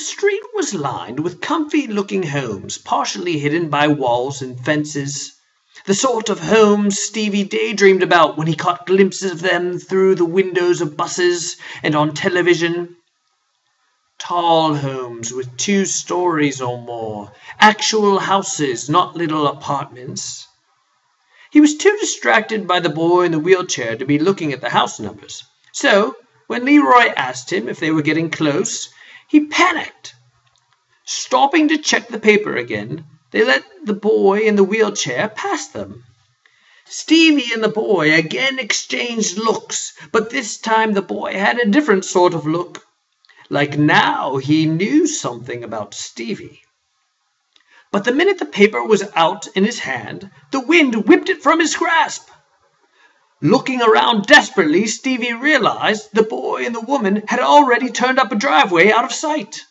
street was lined with comfy-looking homes, partially hidden by walls and fences. The sort of homes Stevie daydreamed about when he caught glimpses of them through the windows of buses and on television. Tall homes with 2 stories or more, actual houses, not little apartments. He was too distracted by the boy in the wheelchair to be looking at the house numbers. So, when Leroy asked him if they were getting close, he panicked. Stopping to check the paper again, they let the boy in the wheelchair pass them. Stevie and the boy again exchanged looks, but this time the boy had a different sort of look. Like now he knew something about Stevie. But the minute the paper was out in his hand, the wind whipped it from his grasp. Looking around desperately, Stevie realized the boy and the woman had already turned up a driveway out of sight.